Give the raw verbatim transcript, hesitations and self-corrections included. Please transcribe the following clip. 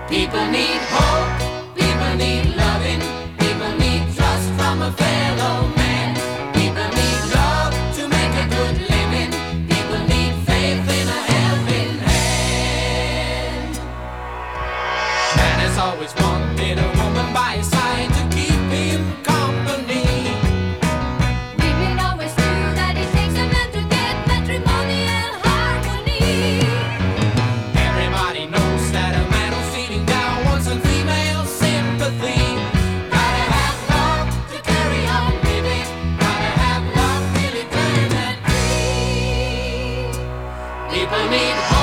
People need hope, people need loving, people need trust from a fellow man. People need love to make a good living, people need faith in a helping hand. Man has always wanted a woman by his side to keep him company. Women always knew that it takes a man to get matrimonial harmony. Everybody knows that a man who's feeling down wants some female sympathy. Gotta have love to carry on living, gotta have love till eternity. People need